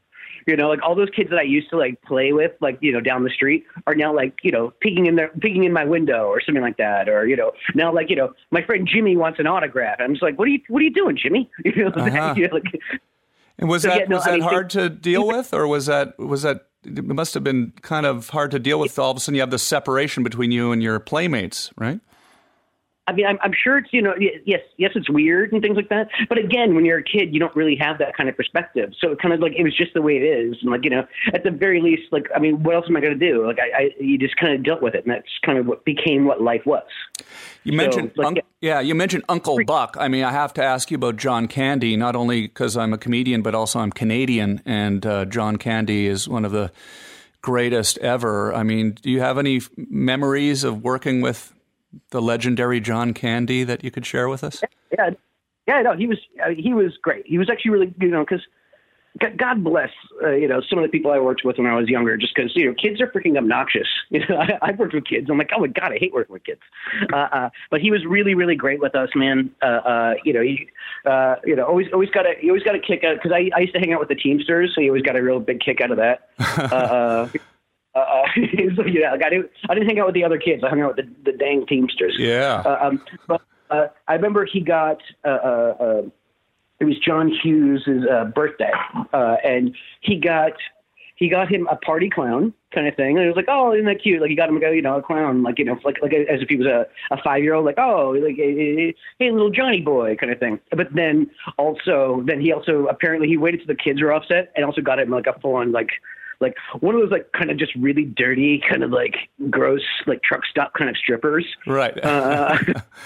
You know, like all those kids that I used to like play with, like, you know, down the street are now like, you know, peeking in their, peeking in my window or something like that. Or, you know, now like, you know, my friend Jimmy wants an autograph. I'm just like, what are you, what are you doing, Jimmy? You know, uh-huh. you know like, and was so, that, yeah, no, was that I mean, hard they, to deal with, or was that, was that, it must have been kind of hard to deal with. All of a sudden you have the separation between you and your playmates, right? I mean, I'm, I'm sure it's, you know, yes, yes, it's weird and things like that. But again, when you're a kid, you don't really have that kind of perspective. So it kind of like, it was just the way it is. And like, you know, at the very least, like, I mean, what else am I going to do? Like, I, I, you just kind of dealt with it. And that's kind of what became what life was. You mentioned, so, like, un- yeah. yeah, you mentioned Uncle Buck. I mean, I have to ask you about John Candy, not only because I'm a comedian, but also I'm Canadian. And uh, John Candy is one of the greatest ever. I mean, do you have any memories of working with the legendary John Candy that you could share with us? Yeah, yeah, no, he was uh, he was great. He was actually really, you know, because God bless, uh, you know, some of the people I worked with when I was younger, just because, you know, kids are freaking obnoxious. You know, I, I've worked with kids. I'm like, oh my God, I hate working with kids. Uh, uh, but he was really, really great with us, man. Uh, uh, you know, he, uh, you know, always, always got a, he always got a kick out, because I, I used to hang out with the Teamsters, so he always got a real big kick out of that. uh, uh, Uh, so, yeah, like I didn't, I didn't hang out with the other kids. I hung out with the, the dang Teamsters. Yeah. Uh, um, but uh, I remember he got, uh, uh, uh, it was John Hughes' uh, birthday, uh, and he got, he got him a party clown kind of thing. And it was like, oh, isn't that cute? Like he got him, you know, a clown, like, you know, like, like as if he was a, a five-year-old, like, oh, like, hey, little Johnny boy kind of thing. But then also, then he also, apparently he waited till the kids were offset and also got him like a full-on, like, like one of those like kind of just really dirty, kind of like gross, like truck stop kind of strippers. Right. uh,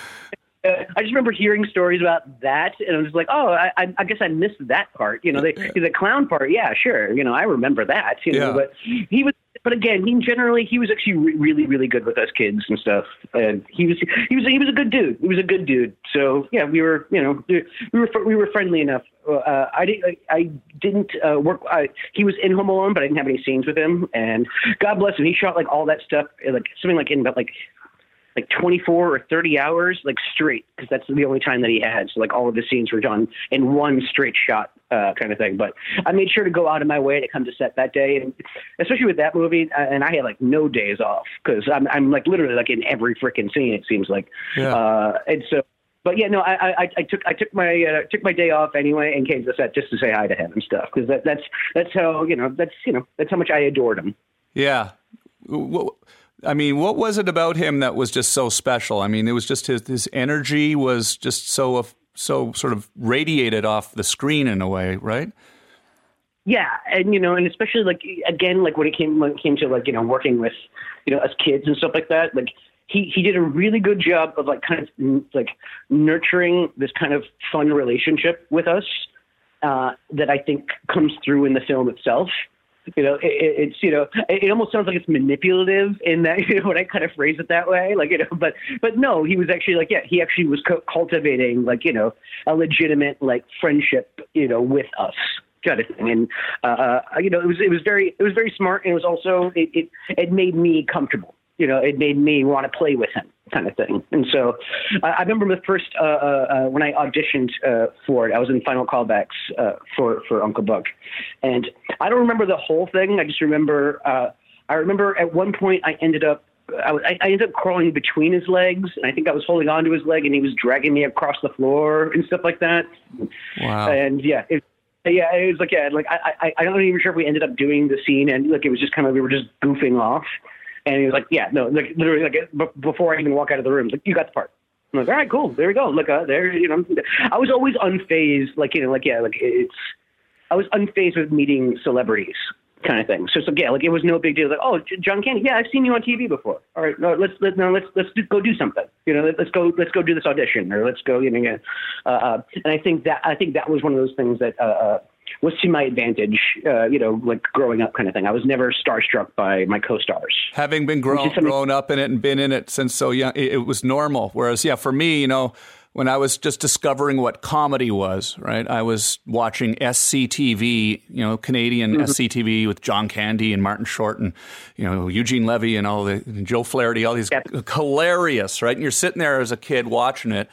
I just remember hearing stories about that, and I was like, oh, I, I guess I missed that part. You know, they, the clown part. Yeah, sure. You know, I remember that. You know, yeah. but he was. But again, he generally he was actually re- really, really good with us kids and stuff. And he was he was he was a good dude. He was a good dude. So yeah, we were you know we were we were friendly enough. Uh, I didn't I didn't uh, work. I, he was in Home Alone, but I didn't have any scenes with him. And God bless him, he shot like all that stuff, like something like in about like. like twenty-four or thirty hours, like straight, because that's the only time that he had. So like all of the scenes were done in one straight shot uh, kind of thing. But I made sure to go out of my way to come to set that day. And especially with that movie, uh, and I had like no days off because I'm, I'm like literally like in every freaking scene, it seems like. Yeah. Uh, and so, but yeah, no, I, I, I took, I took my, uh, took my day off anyway and came to the set just to say hi to him and stuff. Cause that, that's, that's how, you know, that's, you know, that's how much I adored him. Yeah. What, I mean, what was it about him that was just so special? I mean, it was just his his energy was just so so sort of radiated off the screen in a way, right? Yeah, and you know, and especially like again, like when it came when it came to like you know working with you know us kids and stuff like that, like he he did a really good job of like kind of like nurturing this kind of fun relationship with us uh, that I think comes through in the film itself. You know, it, it's, you know, it almost sounds like it's manipulative in that, you know, when I kind of phrase it that way, like, you know, but, but no, he was actually like, yeah, he actually was co- cultivating like, you know, a legitimate like friendship, you know, with us kind of thing. And, uh, you know, it was, it was very, it was very smart. And it was also, it, it, it made me comfortable. You know, it made me want to play with him kind of thing. And so uh, I remember the first, uh, uh, when I auditioned uh, for it, I was in final callbacks uh, for, for Uncle Buck. And I don't remember the whole thing. I just remember, uh, I remember at one point I ended up, I, was, I ended up crawling between his legs. And I think I was holding onto his leg and he was dragging me across the floor and stuff like that. Wow. And yeah, it, yeah, it was like, yeah, like I, I, I'm not even sure if we ended up doing the scene and like, it was just kind of, we were just goofing off. And he was like, yeah, no, like literally, like b- before I even walk out of the room, like, you got the part. I'm like, all right, cool. There we go. Look, uh, there, you know, I was always unfazed, like, you know, like, yeah, like it's, I was unfazed with meeting celebrities kind of thing. So, so yeah, like it was no big deal. Like, oh, John Candy. Yeah, I've seen you on T V before. All right, no, let's, let, no, let's, let's do, go do something. You know, let, let's go, let's go do this audition or let's go, you know, uh, uh, and I think that, I think that was one of those things that, uh, uh was to my advantage, uh, you know, like growing up kind of thing. I was never starstruck by my co-stars. Having been grown, grown up in it and been in it since so young, it, it was normal. Whereas, yeah, for me, you know, when I was just discovering what comedy was, right, I was watching S C T V, you know, Canadian mm-hmm. S C T V with John Candy and Martin Short and, you know, Eugene Levy and all the, and Joe Flaherty, all these yep. hilarious, right? And you're sitting there as a kid watching it.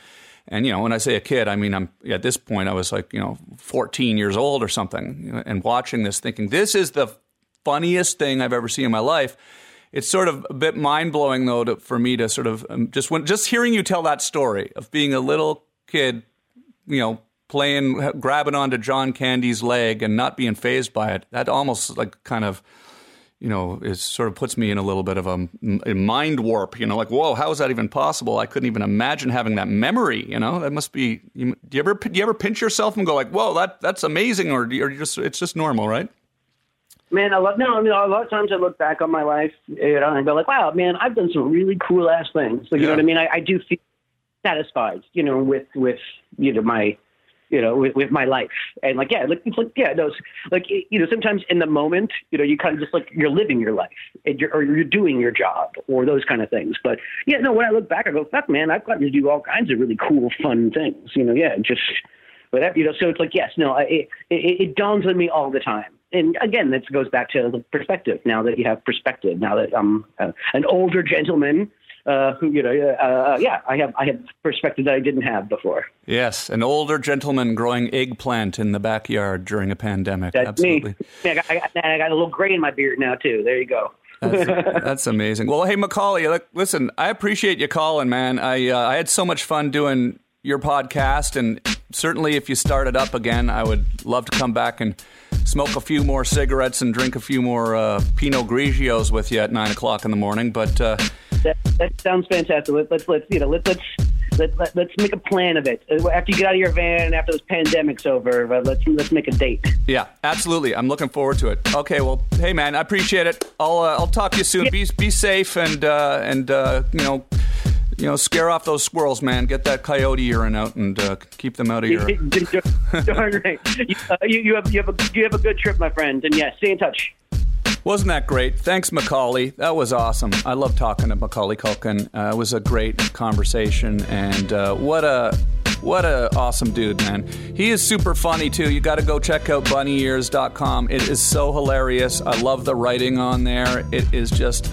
And, you know, when I say a kid, I mean, I'm at this point, I was like, you know, fourteen years old or something, you know, and watching this thinking, this is the funniest thing I've ever seen in my life. It's sort of a bit mind-blowing, though, to, for me to sort of um, just when just hearing you tell that story of being a little kid, you know, playing, grabbing onto John Candy's leg and not being fazed by it. That almost like kind of, you know, it sort of puts me in a little bit of a, a mind warp, you know, like, whoa, how is that even possible? I couldn't even imagine having that memory, you know, that must be, you, do you ever, do you ever pinch yourself and go like, whoa, that that's amazing, or, do you, or you just, it's just normal, right? Man, I love, no, I mean, a lot of times I look back on my life, you know, and I go like, wow, man, I've done some really cool ass things. So, you yeah. know what I mean? I, I do feel satisfied, you know, with, with, you know, my, you know, with, with my life. And like, yeah, like, it's like, yeah, those, like, you know, sometimes in the moment, you know, you kind of just like, you're living your life and you're, or you're doing your job or those kind of things. But yeah, no, when I look back, I go, fuck, man, I've gotten to do all kinds of really cool, fun things, you know, yeah, just whatever, you know, so it's like, yes, no, I, it, it, it dawns on me all the time. And again, this goes back to the perspective. Now that you have perspective, now that I'm uh, an older gentleman, Uh, who, you know, uh, yeah, I have I have perspective that I didn't have before. Yes, an older gentleman growing eggplant in the backyard during a pandemic. That's Absolutely. me. I got, I, got, I got a little gray in my beard now, too. There you go. that's, that's amazing. Well, hey, Macaulay, look, listen, I appreciate you calling, man. I uh, I had so much fun doing your podcast, and certainly if you start it up again, I would love to come back and smoke a few more cigarettes and drink a few more uh, Pinot Grigios with you at nine o'clock in the morning. But uh, that, that sounds fantastic. Let, let's let's you know let, let's let, let, let's make a plan of it after you get out of your van and after this pandemic's over. Uh, let's let's make a date. Yeah, absolutely. I'm looking forward to it. Okay, well, hey man, I appreciate it. I'll uh, I'll talk to you soon. Yeah. Be be safe and uh, and uh, you know. You know, scare off those squirrels, man. Get that coyote urine out and uh, keep them out of your. Darn right. You, uh, you, you have you have a you have a good trip, my friend. And yes, stay in touch. Wasn't that great? Thanks, Macaulay. That was awesome. I love talking to Macaulay Culkin. Uh, it was a great conversation, and uh, what a what a awesome dude, man. He is super funny too. You got to go check out bunny ears dot com. It is so hilarious. I love the writing on there. It is just.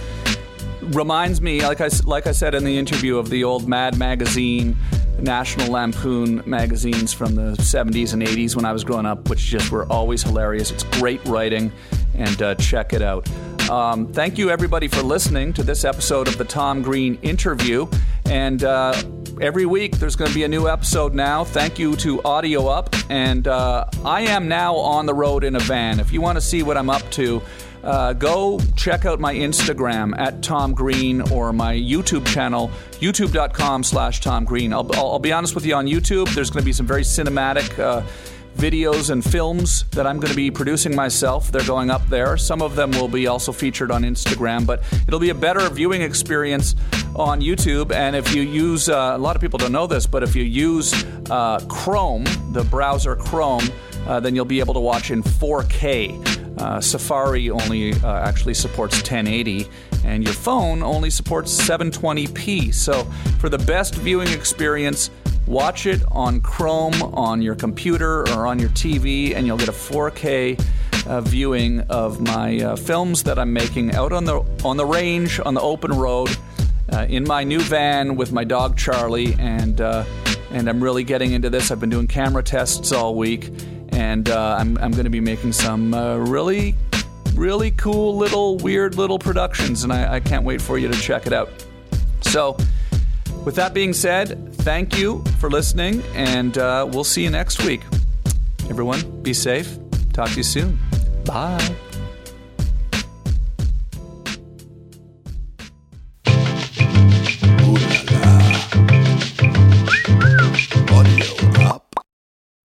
Reminds me, like I, like I said in the interview, of the old Mad Magazine, National Lampoon magazines from the seventies and eighties when I was growing up, which just were always hilarious. It's great writing, and uh, check it out. Um, thank you, everybody, for listening to this episode of the Tom Green Interview. And uh, every week there's going to be a new episode now. Thank you to Audio Up. And uh, I am now on the road in a van. If you want to see what I'm up to, Uh, go check out my Instagram at Tom Green or my YouTube channel, youtube.com slash Tom Green. I'll, I'll, I'll be honest with you, on YouTube, there's going to be some very cinematic uh, videos and films that I'm going to be producing myself. They're going up there. Some of them will be also featured on Instagram, but it'll be a better viewing experience on YouTube. And if you use, uh, a lot of people don't know this, but if you use uh, Chrome, the browser Chrome, uh, then you'll be able to watch in four K. Uh, Safari only uh, actually supports ten eighty, and your phone only supports seven twenty p. So for the best viewing experience, watch it on Chrome, on your computer, or on your T V, and you'll get a four K uh, viewing of my uh, films that I'm making out on the on the range, on the open road, uh, in my new van with my dog Charlie, and uh, and I'm really getting into this. I've been doing camera tests all week. And uh, I'm, I'm going to be making some uh, really, really cool little, weird little productions, and I, I can't wait for you to check it out. So, with that being said, thank you for listening, and uh, we'll see you next week. Everyone, be safe. Talk to you soon. Bye.